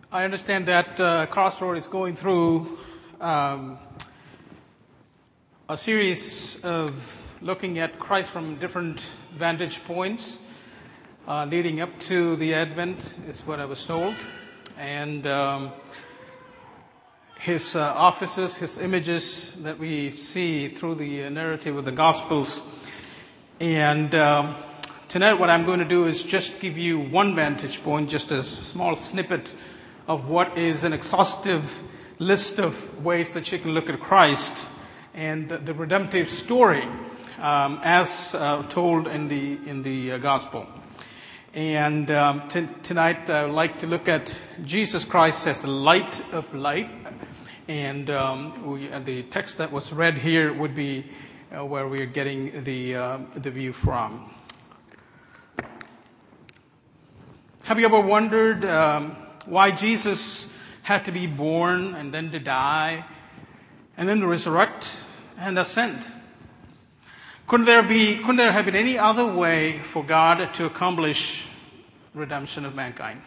I understand that Crossroad is going through a series of looking at Christ from different vantage points leading up to the Advent, is what I was told. And his offices, his images that we see through the narrative of the Gospels. And tonight what I'm going to do is just give you one vantage point, just a small snippet of what is an exhaustive list of ways that you can look at Christ and the redemptive story as told in the Gospel. And tonight I would like to look at Jesus Christ as the light of life. And the text that was read here would be where we are getting the view from. Have you ever wondered why Jesus had to be born and then to die and then to resurrect and ascend? Couldn't there have been any other way for God to accomplish redemption of mankind?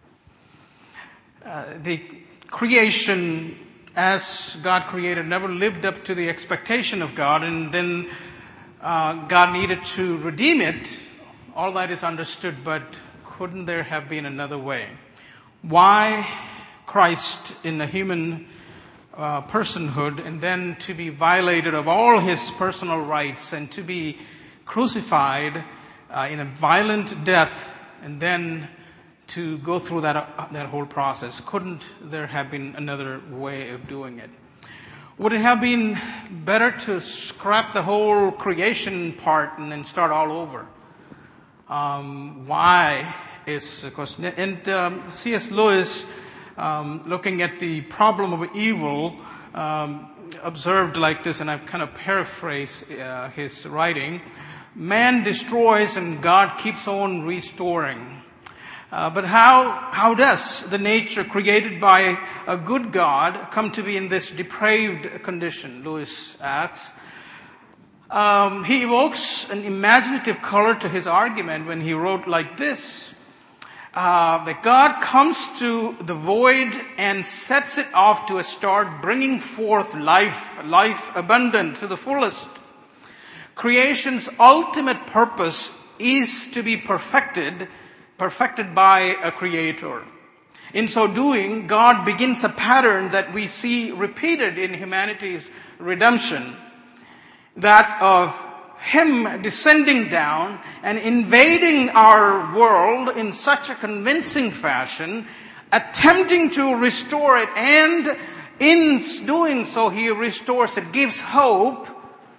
The creation as God created never lived up to the expectation of God, and then God needed to redeem it. All that is understood, but couldn't there have been another way? Why Christ in the human personhood, and then to be violated of all his personal rights and to be crucified in a violent death, and then to go through that whole process? Couldn't there have been another way of doing it? Would it have been better to scrap the whole creation part and then start all over? Why is the question? And C.S. Lewis, looking at the problem of evil, observed like this, and I've kind of paraphrased his writing: man destroys and God keeps on restoring. But how does the nature created by a good God come to be in this depraved condition? Lewis asks. He evokes an imaginative color to his argument when he wrote like this: that God comes to the void and sets it off to a start, bringing forth life abundant to the fullest. Creation's ultimate purpose is to be perfected by a creator. In so doing, God begins a pattern that we see repeated in humanity's redemption, that of him descending down and invading our world in such a convincing fashion, attempting to restore it, and in doing so he restores it, gives hope,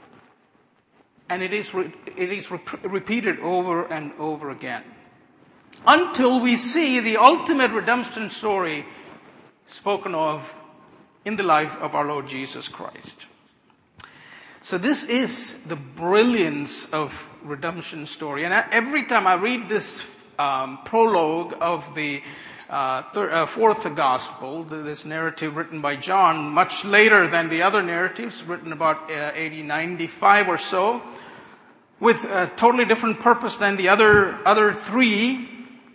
and it is repeated over and over again, until we see the ultimate redemption story spoken of in the life of our Lord Jesus Christ. So this is the brilliance of redemption story. And every time I read this prologue of the fourth gospel, this narrative written by John, much later than the other narratives, written about AD 95 or so, with a totally different purpose than the other three,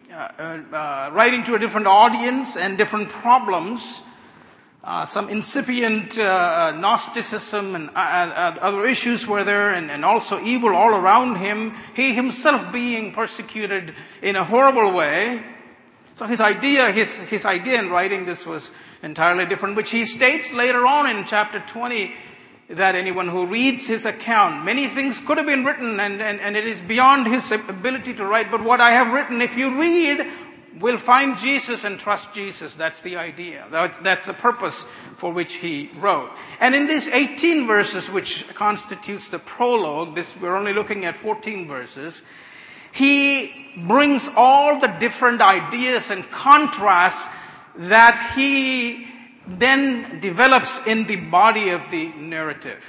writing to a different audience and different problems. Some incipient Gnosticism and other issues were there, and also evil all around him. He himself being persecuted in a horrible way. So his idea in writing this was entirely different, which he states later on in chapter 20, that anyone who reads his account, many things could have been written, and it is beyond his ability to write. But what I have written, if you read, will find Jesus and trust Jesus. That's the idea. That's the purpose for which he wrote. And in these 18 verses, which constitutes the prologue, we're only looking at 14 verses, he brings all the different ideas and contrasts that he then develops in the body of the narrative.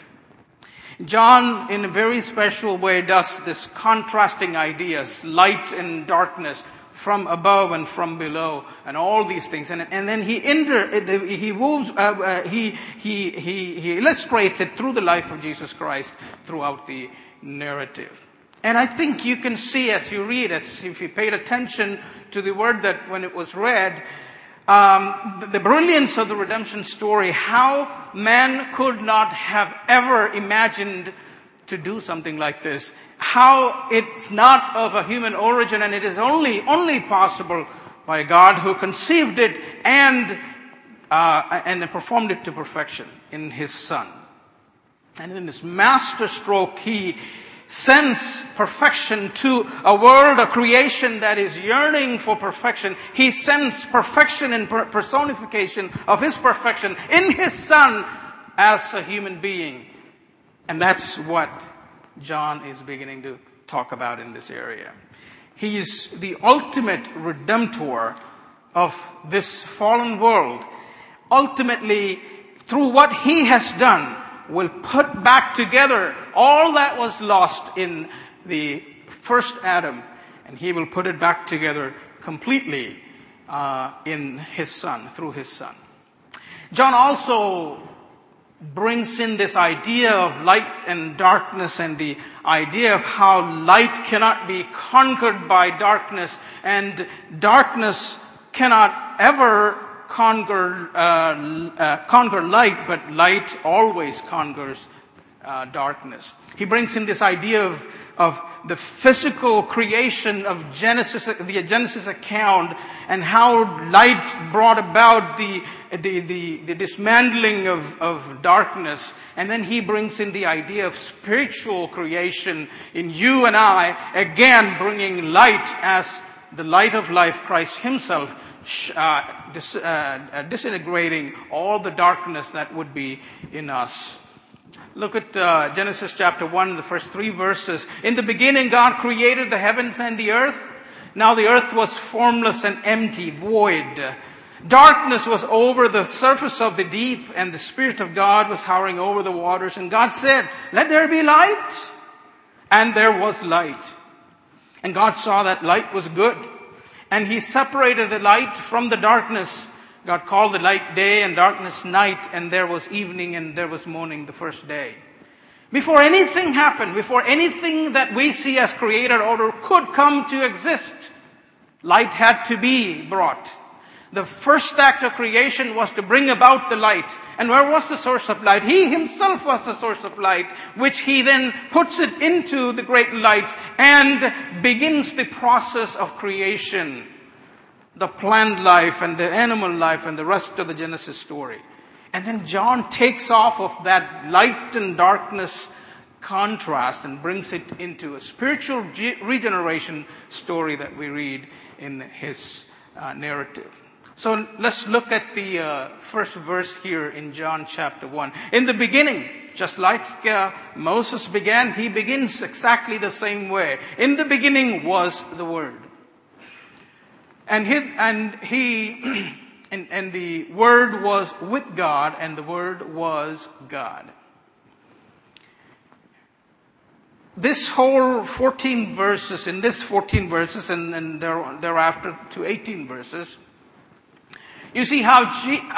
John, in a very special way, does this contrasting ideas, light and darkness, from above and from below, and all these things, and then he illustrates it through the life of Jesus Christ throughout the narrative. And I think you can see as you read, as if you paid attention to the word that when it was read, the brilliance of the redemption story, how man could not have ever imagined to do something like this, how it's not of a human origin, and it is only possible by God who conceived it and performed it to perfection in His Son. And in His master stroke, He sends perfection to a world, a creation that is yearning for perfection. He sends perfection and personification of His perfection in His Son as a human being. And that's what John is beginning to talk about in this area. He is the ultimate redemptor of this fallen world. Ultimately, through what He has done, will put back together all that was lost in the first Adam, and He will put it back together completely in His Son, through His Son. John also brings in this idea of light and darkness, and the idea of how light cannot be conquered by darkness, and darkness cannot ever conquer light, but light always conquers darkness. He brings in this idea of the physical creation of Genesis, the Genesis account, and how light brought about the dismantling of darkness. And then he brings in the idea of spiritual creation in you and I, again bringing light as the light of life, Christ Himself, disintegrating all the darkness that would be in us. Look at Genesis chapter 1, the first 3 verses. In the beginning, God created the heavens and the earth. Now the earth was formless and empty, void. Darkness was over the surface of the deep, and the Spirit of God was hovering over the waters. And God said, "Let there be light." And there was light. And God saw that light was good. And He separated the light from the darkness. God called the light day and darkness night, and there was evening and there was morning the first day. Before anything happened, before anything that we see as created order could come to exist, light had to be brought. The first act of creation was to bring about the light. And where was the source of light? He Himself was the source of light, which He then puts it into the great lights and begins the process of creation. The plant life and the animal life and the rest of the Genesis story. And then John takes off of that light and darkness contrast and brings it into a spiritual regeneration story that we read in his narrative. So let's look at the first verse here in John chapter 1. In the beginning, just like Moses began, he begins exactly the same way. In the beginning was the Word. And the Word was with God, and the Word was God. This whole 14 verses, in this 14 verses, and thereafter to 18 verses, you see how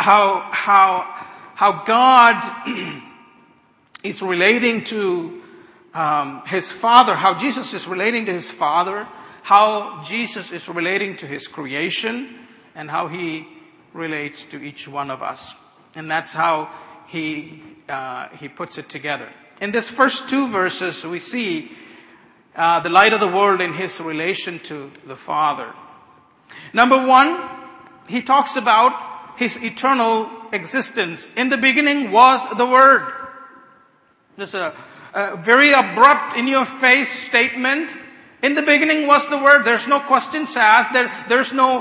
God is relating to His Father, how Jesus is relating to His Father, how Jesus is relating to His creation, and how He relates to each one of us. And that's how He puts it together. In this first 2 verses, we see the light of the world in His relation to the Father. Number 1, He talks about His eternal existence. In the beginning was the Word. This is a very abrupt, in-your-face statement. In the beginning was the Word. There's no questions asked. There's no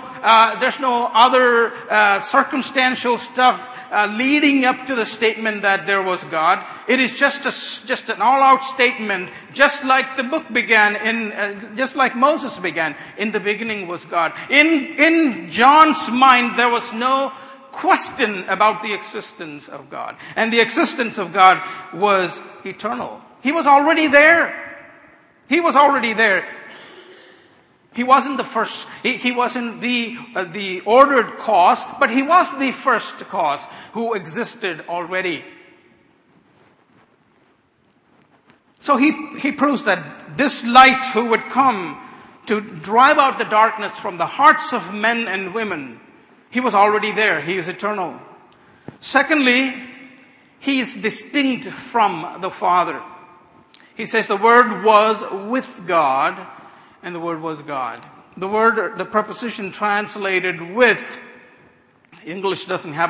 other circumstantial stuff leading up to the statement that there was God. It is just an all-out statement, just like the book began, just like Moses began. In the beginning was God. In John's mind, there was no question about the existence of God, and the existence of God was eternal. He was already there. He was already there. He wasn't the first. He wasn't the ordered cause, but He was the first cause who existed already. So he proves that this light who would come to drive out the darkness from the hearts of men and women, He was already there. He is eternal. Secondly, he is distinct from the Father. He says the Word was with God, and the Word was God. The preposition translated with, English doesn't have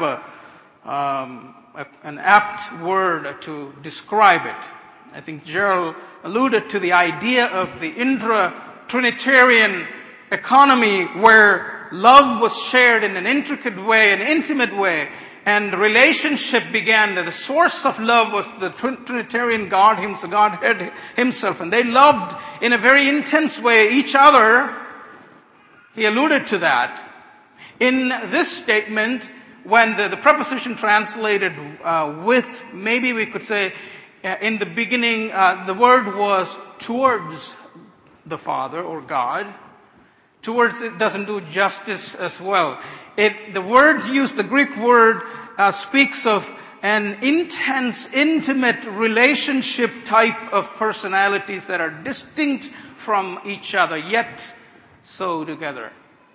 an apt word to describe it. I think Gerald alluded to the idea of the intra-Trinitarian economy where love was shared in an intricate way, an intimate way, and relationship began. The source of love was the Trinitarian God, Godhead Himself, and they loved in a very intense way each other. He alluded to that. In this statement, when the preposition translated with, maybe we could say, in the beginning, the word was towards the Father or God. Towards it doesn't do justice as well. The word used, the Greek word, speaks of an intense, intimate relationship type of personalities that are distinct from each other, yet so together.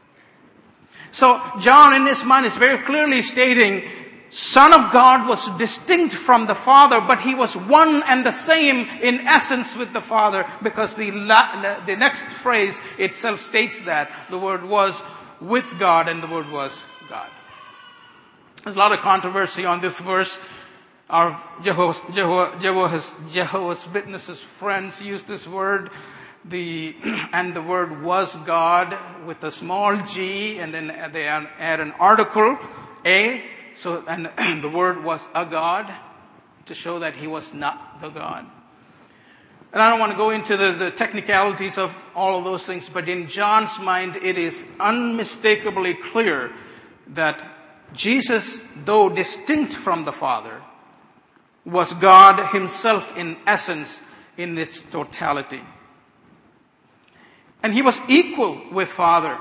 So John in his mind is very clearly stating, Son of God was distinct from the Father, but He was one and the same in essence with the Father, because the next phrase itself states that the Word was with God and the Word was God. There's a lot of controversy on this verse. Our Jehovah's Witnesses friends use this word, and the word was God with a small g, and then they add an article, a. So, and the word was a God, to show that He was not the God. And I don't want to go into the technicalities of all of those things, but in John's mind, it is unmistakably clear that Jesus, though distinct from the Father, was God Himself in essence, in its totality. And He was equal with Father.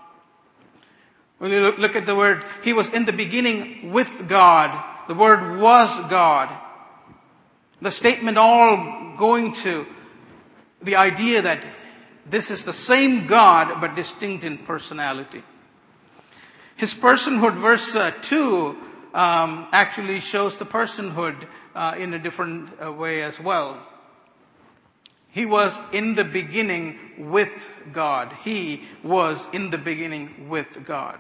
When you look at the word, He was in the beginning with God. The Word was God. The statement all going to the idea that this is the same God but distinct in personality. His personhood, verse 2, actually shows the personhood in a different way as well. He was in the beginning with God. He was in the beginning with God.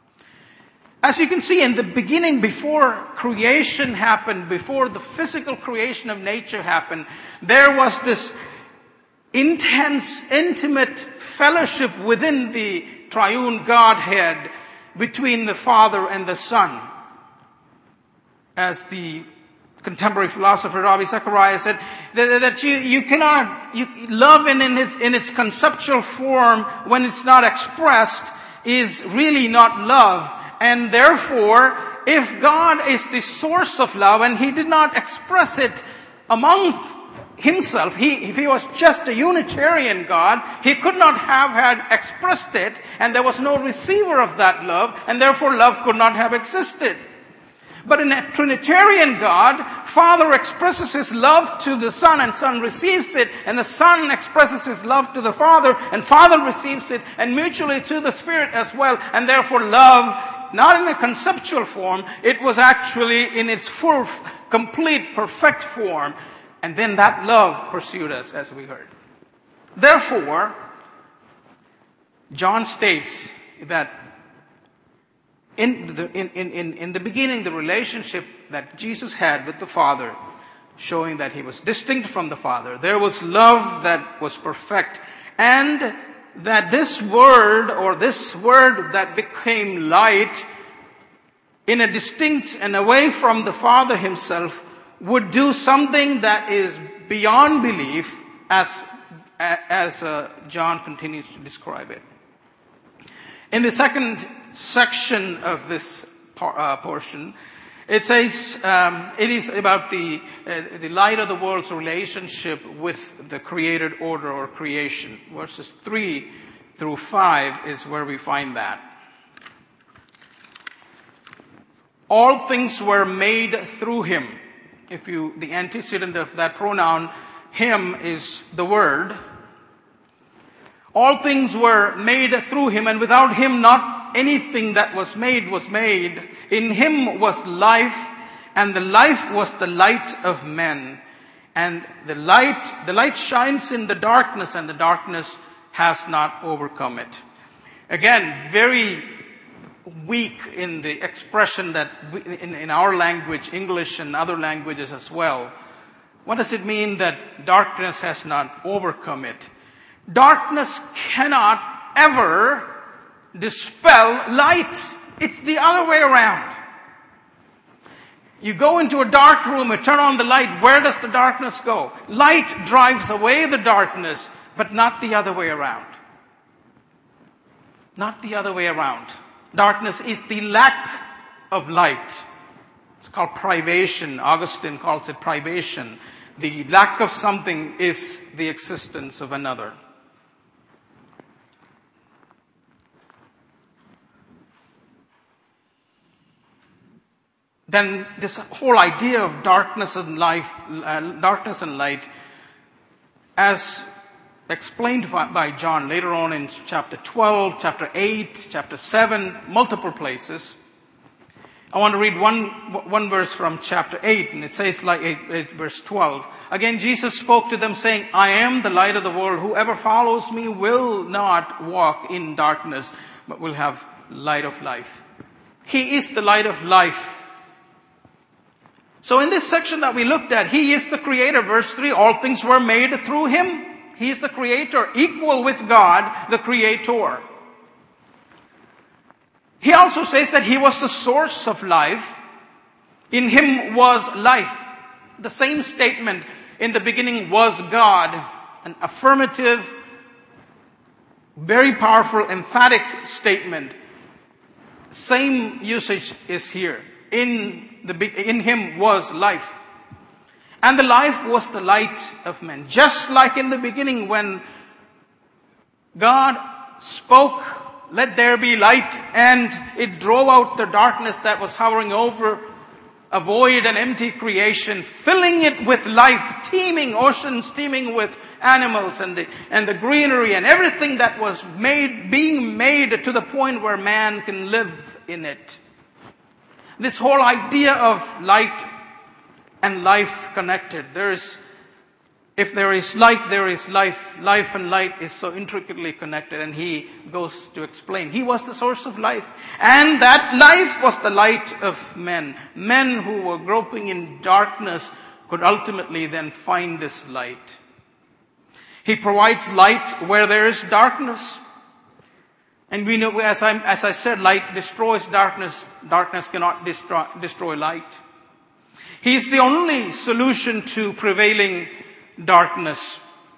As you can see, in the beginning, before creation happened, before the physical creation of nature happened, there was this intense, intimate fellowship within the triune Godhead between the Father and the Son. As the contemporary philosopher Ravi Zacharias said, that you cannot, love in its conceptual form, when it's not expressed, is really not love. And therefore, if God is the source of love and He did not express it among Himself, if He was just a Unitarian God, He could not have had expressed it, and there was no receiver of that love, and therefore love could not have existed. But in a Trinitarian God, Father expresses His love to the Son, and Son receives it, and the Son expresses His love to the Father, and Father receives it, and mutually to the Spirit as well, and therefore love, not in a conceptual form, it was actually in its full, complete, perfect form, and then that love pursued us, as we heard. Therefore, John states that in the beginning, the relationship that Jesus had with the Father, showing that He was distinct from the Father, there was love that was perfect, and that this Word, or this Word that became light, in a distinct and away from the Father Himself, would do something that is beyond belief, as John continues to describe it. In the second section of this portion, it says it is about the light of the world's relationship with the created order or creation. Verses 3 through 5 is where we find that. All things were made through Him. The antecedent of that pronoun, Him, is the Word. All things were made through Him, and without Him not anything that was made. In him was life, and the life was the light of men. And the light shines in the darkness, and the darkness has not overcome it. Again, very weak in the expression that in our language, English and other languages as well. What does it mean that darkness has not overcome it? Darkness cannot ever dispel light. It's the other way around. You go into a dark room and turn on the light. Where does the darkness go? Light drives away the darkness, but not the other way around. Not the other way around. Darkness is the lack of light. It's called privation. Augustine calls it privation. The lack of something is the existence of another. Then this whole idea of darkness and light, as explained by John later on in chapter 12, chapter 8, chapter 7, multiple places. I want to read one verse from chapter 8, and it says like verse 12. Again, Jesus spoke to them saying, I am the light of the world. Whoever follows me will not walk in darkness, but will have light of life. He is the light of life. So in this section that we looked at, He is the Creator. Verse 3, all things were made through Him. He is the Creator, equal with God, the Creator. He also says that He was the source of life. In Him was life. The same statement, in the beginning was God. An affirmative, very powerful, emphatic statement. Same usage is here. In Him was life. And the life was the light of men. Just like in the beginning when God spoke, let there be light, and it drove out the darkness that was hovering over a void and empty creation, filling it with life, teeming, oceans teeming with animals and the greenery and everything that was being made to the point where man can live in it. This whole idea of light and life connected. If there is light, there is life. Life and light is so intricately connected, and He goes to explain. He was the source of life, and that life was the light of men. Men who were groping in darkness could ultimately then find this light. He provides light where there is darkness. And we know, as I said, light destroys darkness. Darkness cannot destroy light. He is the only solution to prevailing darkness.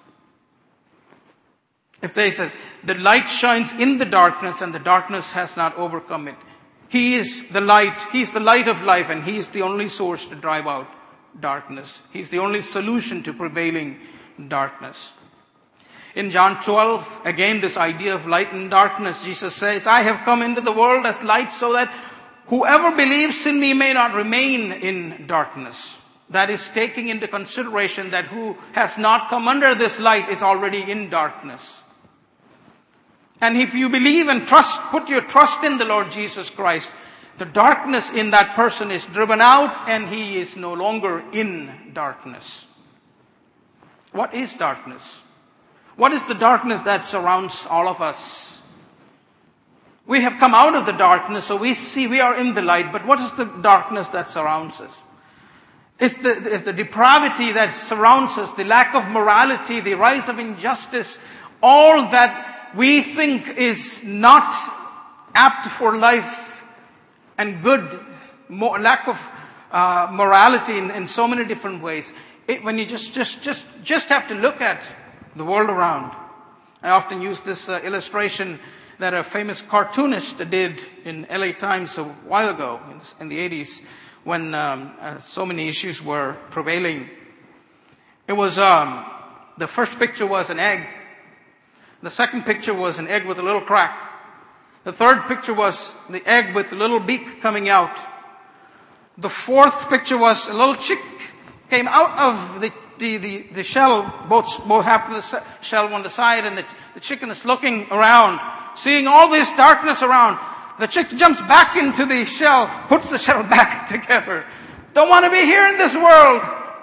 If they said, the light shines in the darkness and the darkness has not overcome it. He is the light. He is the light of life, and He is the only source to drive out darkness. He is the only solution to prevailing darkness. In John 12, again, this idea of light and darkness, Jesus says, I have come into the world as light so that whoever believes in me may not remain in darkness. That is taking into consideration that who has not come under this light is already in darkness. And if you believe and put your trust in the Lord Jesus Christ, the darkness in that person is driven out and he is no longer in darkness. What is darkness? What is the darkness that surrounds all of us? We have come out of the darkness, so we see we are in the light. But what is the darkness that surrounds us? It's the depravity that surrounds us, the lack of morality, the rise of injustice, all that we think is not apt for life and good, lack of morality in so many different ways. When you just have to look at the world around. I often use this illustration that a famous cartoonist did in LA Times a while ago, in the 80s, when so many issues were prevailing. It was, the first picture was an egg. The second picture was an egg with a little crack. The third picture was the egg with a little beak coming out. The fourth picture was a little chick came out of the shell, both half of the shell on the side, and the chicken is looking around, seeing all this darkness around. The chick jumps back into the shell, puts the shell back together. Don't want to be here in this world.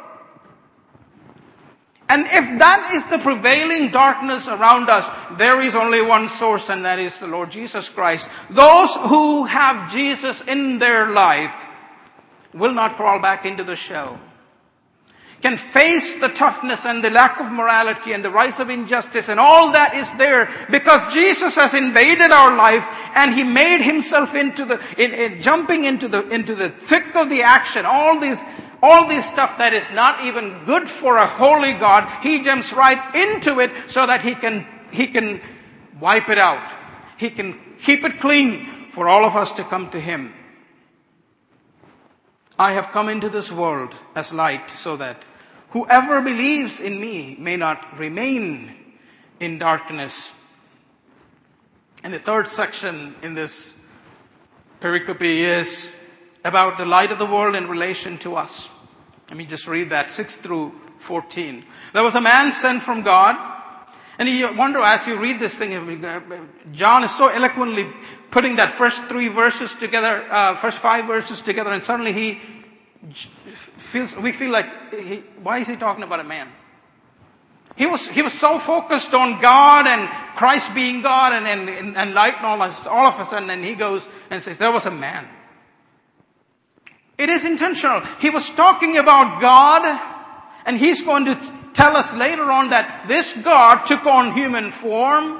And if that is the prevailing darkness around us, there is only one source, and that is the Lord Jesus Christ. Those who have Jesus in their life will not crawl back into the shell, can face the toughness and the lack of morality and the rise of injustice and all that is there, because Jesus has invaded our life and He made Himself into jumping into the thick of the action. All this stuff that is not even good for a holy God, He jumps right into it so that He can wipe it out. He can keep it clean for all of us to come to Him. I have come into this world as light so that whoever believes in me may not remain in darkness. And the third section in this pericope is about the light of the world in relation to us. Let me just read that, 6 through 14. There was a man sent from God. And you wonder, as you read this thing, John is so eloquently putting that first 3 verses together, first 5 verses together, and suddenly we feel like, why is he talking about a man? He was so focused on God and Christ being God and light and all of a sudden, and he goes and says, there was a man. It is intentional. He was talking about God, and he's going to tell us later on that this God took on human form.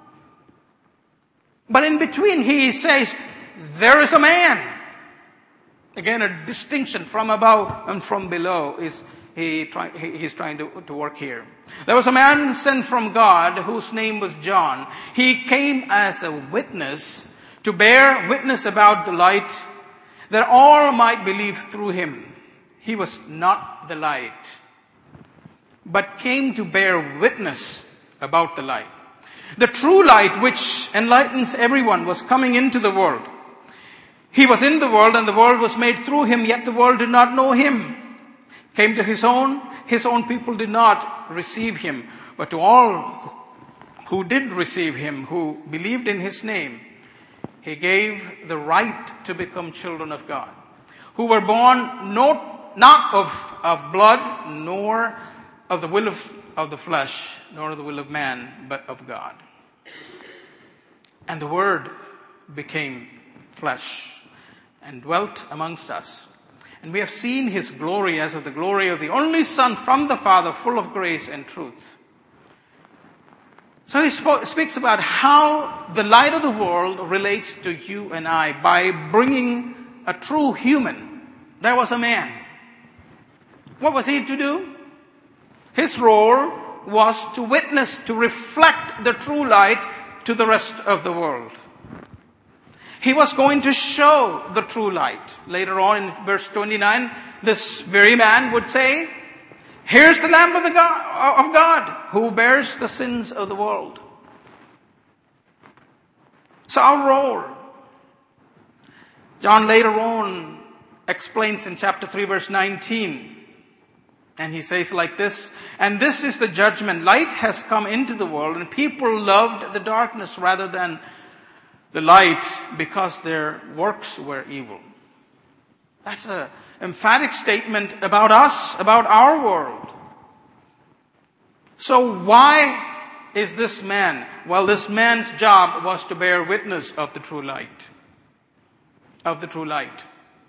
But in between, he says, there is a man. Again, a distinction from above and from below is he's trying to work here. There was a man sent from God whose name was John. He came as a witness to bear witness about the light, that all might believe through him. He was not the light, but came to bear witness about the light. The true light, which enlightens everyone, was coming into the world. He was in the world, and the world was made through him, yet the world did not know him. Came to his own people did not receive him. But to all who did receive him, who believed in his name, he gave the right to become children of God, who were born not of blood, nor of the will of the flesh, nor of the will of man, but of God. And the Word became flesh and dwelt amongst us. And we have seen His glory as of the glory of the only Son from the Father, full of grace and truth. So he speaks about how the light of the world relates to you and I by bringing a true human. There was a man. What was he to do? His role was to witness, to reflect the true light to the rest of the world. He was going to show the true light. Later on in verse 29, this very man would say, here's the Lamb of God who bears the sins of the world. So our role. John later on explains in chapter 3 verse 19. And he says like this, and this is the judgment. Light has come into the world, and people loved the darkness rather than the light because their works were evil. That's an emphatic statement about us, about our world. So why is this man? Well, this man's job was to bear witness of the true light. Of the true light.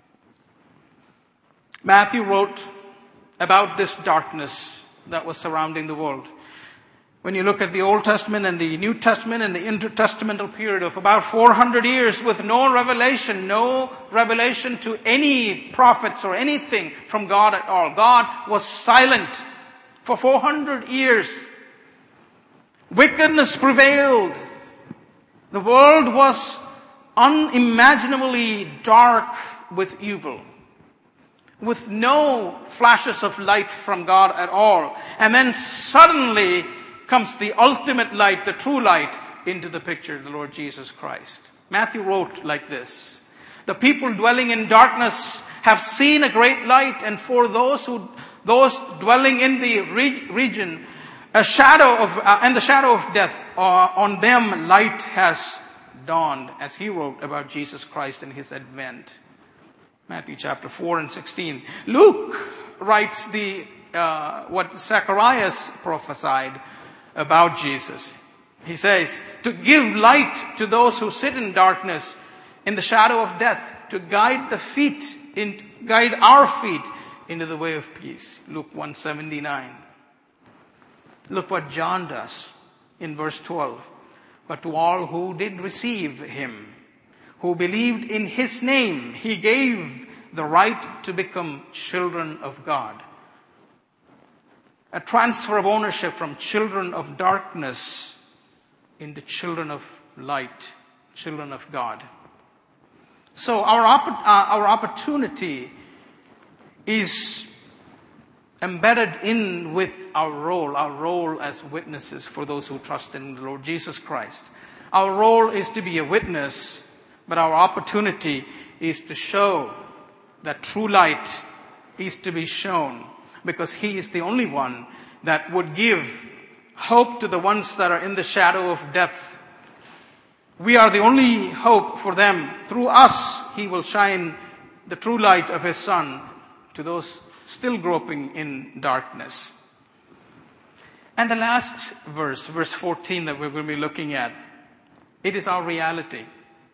Matthew wrote about this darkness that was surrounding the world. When you look at the Old Testament and the New Testament and the intertestamental period of about 400 years with no revelation to any prophets or anything from God at all. God was silent for 400 years. Wickedness prevailed. The world was unimaginably dark with evil, with no flashes of light from God at all. And then suddenly comes the ultimate light, the true light, into the picture, the Lord Jesus Christ. Matthew wrote like this, the people dwelling in darkness have seen a great light, and for those dwelling in the region, the shadow of death, on them light has dawned as he wrote about Jesus Christ and his advent. Matthew chapter 4 and 16. Luke writes what Zacharias prophesied about Jesus. He says, to give light to those who sit in darkness, in the shadow of death, to guide our feet into the way of peace. Luke 1:79. Look what John does in verse 12. But to all who did receive him, who believed in his name, he gave the right to become children of God. A transfer of ownership from children of darkness into children of light, children of God. So our opportunity is embedded in with our role as witnesses for those who trust in the Lord Jesus Christ. Our role is to be a witness, but our opportunity is to show that true light is to be shown, because he is the only one that would give hope to the ones that are in the shadow of death. We are the only hope for them. Through us, he will shine the true light of his Son to those still groping in darkness. And the last verse 14 that we're going to be looking at, it is our reality.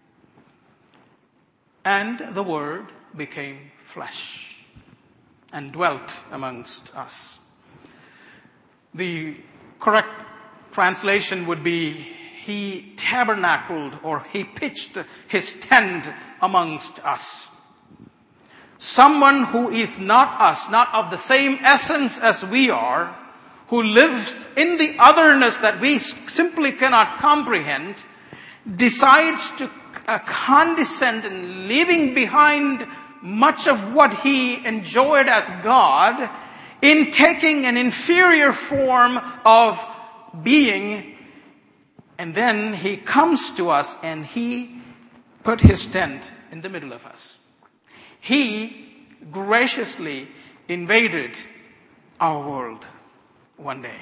And the Word became flesh and dwelt amongst us. The correct translation would be, he tabernacled, or he pitched his tent amongst us. Someone who is not us, not of the same essence as we are, who lives in the otherness that we simply cannot comprehend, decides to condescend and leaving behind much of what he enjoyed as God in taking an inferior form of being. And then he comes to us and he put his tent in the middle of us. He graciously invaded our world one day.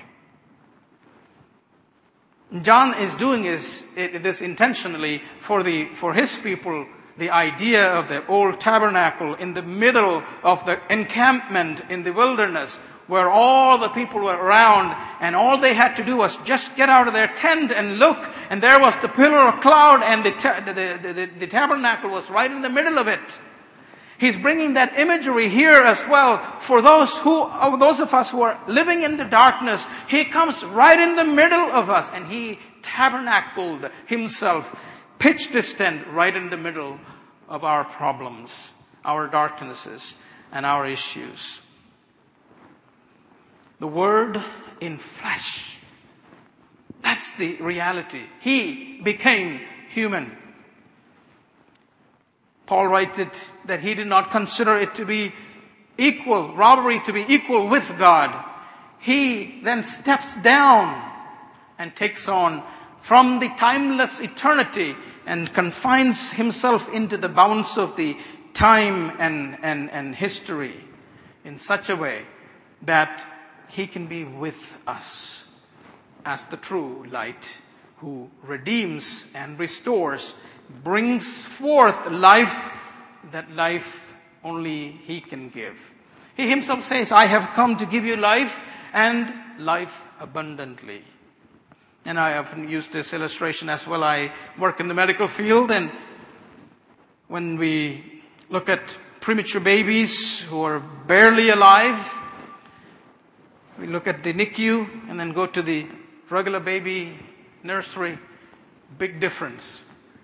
John is doing this intentionally for his people. The idea of the old tabernacle in the middle of the encampment in the wilderness, where all the people were around and all they had to do was just get out of their tent and look, and there was the pillar of cloud, and the tabernacle was right in the middle of it. He's bringing that imagery here as well for those of us who are living in the darkness. He comes right in the middle of us, and he tabernacled himself, pitched his tent right in the middle of our problems, our darknesses, and our issues. The Word in flesh. That's the reality. He became human. Paul writes it that he did not consider it to be robbery to be equal with God. He then steps down and takes on from the timeless eternity and confines himself into the bounds of the time and history in such a way that he can be with us as the true light who redeems and restores, brings forth life, that life only he can give. He himself says, I have come to give you life and life abundantly. And I have used this illustration as well. I work in the medical field, and when we look at premature babies who are barely alive, we look at the NICU and then go to the regular baby nursery. Big difference.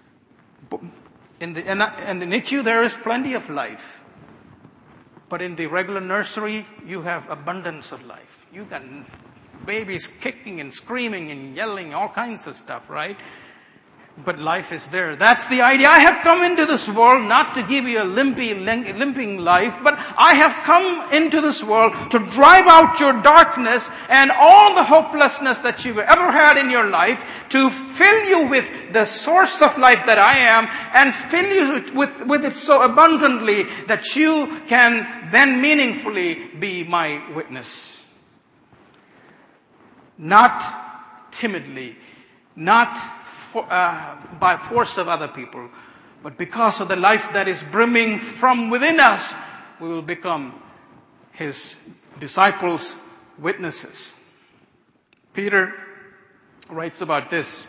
In the NICU, there is plenty of life. But in the regular nursery, you have abundance of life. You got babies kicking and screaming and yelling, all kinds of stuff, right? But life is there. That's the idea. I have come into this world not to give you a limping life, but I have come into this world to drive out your darkness and all the hopelessness that you've ever had in your life, to fill you with the source of life that I am, and fill you with it so abundantly that you can then meaningfully be my witness. Not timidly, not by force of other people, but because of the life that is brimming from within us, we will become his disciples, witnesses. Peter writes about this.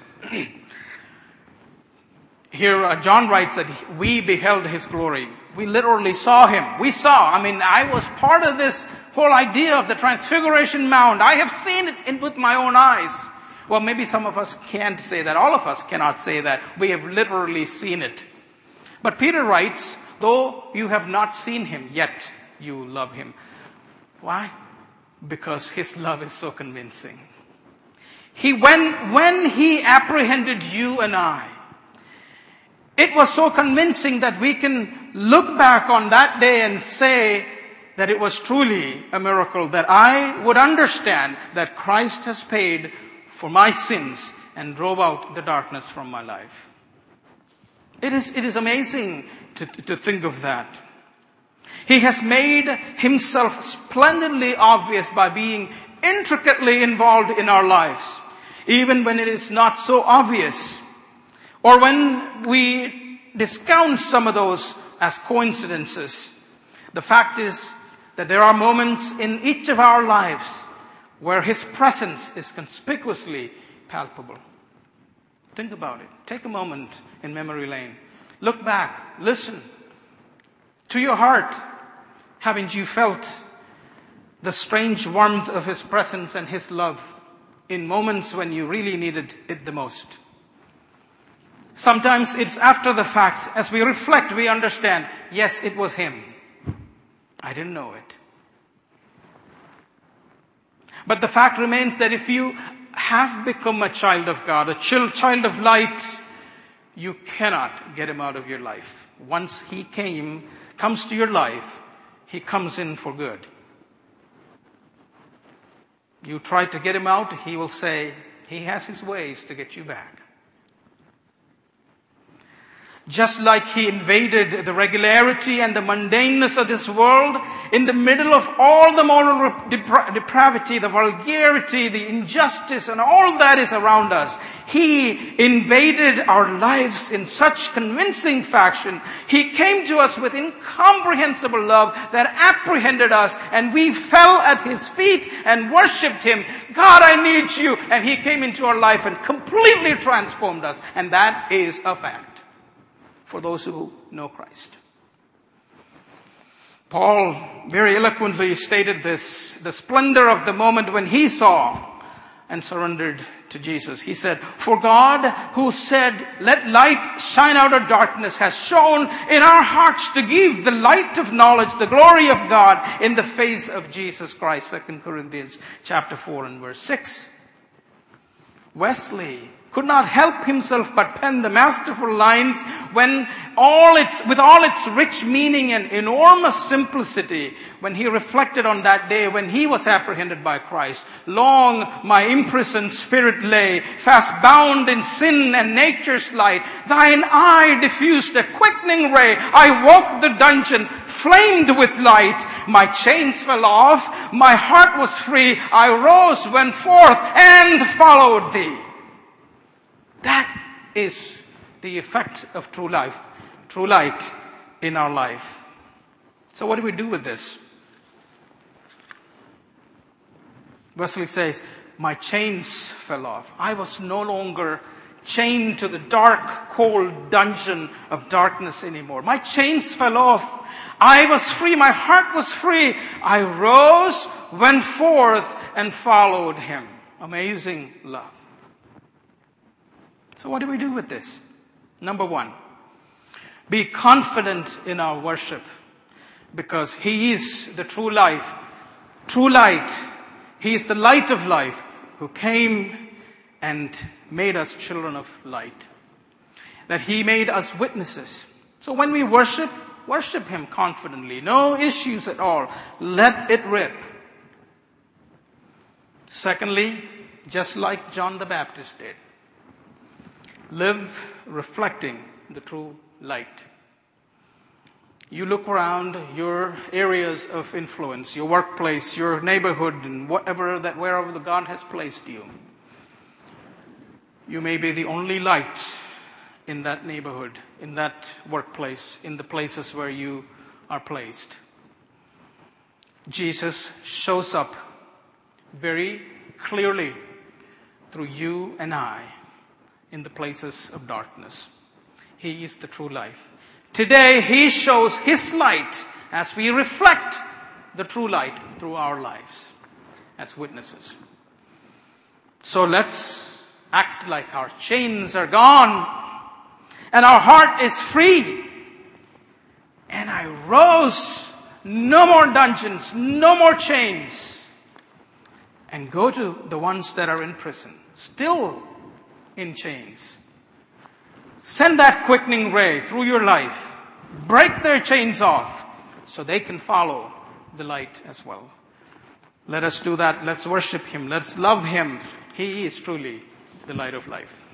Here, John writes that we beheld his glory. We literally saw him. I was part of this whole idea of the Transfiguration Mount. I have seen it with my own eyes. Well, maybe some of us can't say that. All of us cannot say that. We have literally seen it. But Peter writes, though you have not seen him, yet you love him. Why? Because his love is so convincing. When he apprehended you and I, it was so convincing that we can look back on that day and say that it was truly a miracle, that I would understand that Christ has paid for my sins and drove out the darkness from my life. It is amazing to think of that. He has made himself splendidly obvious by being intricately involved in our lives, even when it is not so obvious, or when we discount some of those as coincidences. The fact is that there are moments in each of our lives where his presence is conspicuously palpable. Think about it. Take a moment in memory lane. Look back. Listen. To your heart, haven't you felt the strange warmth of his presence and his love in moments when you really needed it the most? Sometimes it's after the fact. As we reflect, we understand, yes, it was him. I didn't know it. But the fact remains that if you have become a child of God, a child of light, you cannot get him out of your life. Once he comes to your life, he comes in for good. You try to get him out, he will say, he has his ways to get you back. Just like he invaded the regularity and the mundaneness of this world, in the middle of all the moral depravity, the vulgarity, the injustice, and all that is around us, he invaded our lives in such convincing fashion. He came to us with incomprehensible love that apprehended us, and we fell at his feet and worshipped him. God, I need you. And he came into our life and completely transformed us. And that is a fact for those who know Christ. Paul very eloquently stated this, the splendor of the moment when he saw and surrendered to Jesus. He said, for God who said, let light shine out of darkness, has shone in our hearts to give the light of knowledge, the glory of God in the face of Jesus Christ. 2 Corinthians chapter 4 and verse 6. Wesley could not help himself but pen the masterful lines with all its rich meaning and enormous simplicity when he reflected on that day when he was apprehended by Christ. Long my imprisoned spirit lay, fast bound in sin and nature's light. Thine eye diffused a quickening ray. I woke the dungeon, flamed with light. My chains fell off, my heart was free. I rose, went forth, and followed thee. That is the effect of true life, true light in our life. So what do we do with this? Wesley says, my chains fell off. I was no longer chained to the dark, cold dungeon of darkness anymore. My chains fell off. I was free. My heart was free. I rose, went forth, and followed him. Amazing love. So what do we do with this? Number one, be confident in our worship because he is the true life, true light. He is the light of life who came and made us children of light. That he made us witnesses. So when we worship him confidently. No issues at all. Let it rip. Secondly, just like John the Baptist did, live reflecting the true light. You look around your areas of influence, your workplace, your neighborhood, and wherever God has placed you. You may be the only light in that neighborhood, in that workplace, in the places where you are placed. Jesus shows up very clearly through you and I in the places of darkness. He is the true life. Today, He shows His light as we reflect the true light through our lives as witnesses. So let's act like our chains are gone and our heart is free. And I rose. No more dungeons, no more chains. And go to the ones that are in prison, still in chains. Send that quickening ray through your life. Break their chains off so they can follow the light as well. Let us do that. Let's worship Him. Let's love Him. He is truly the light of life.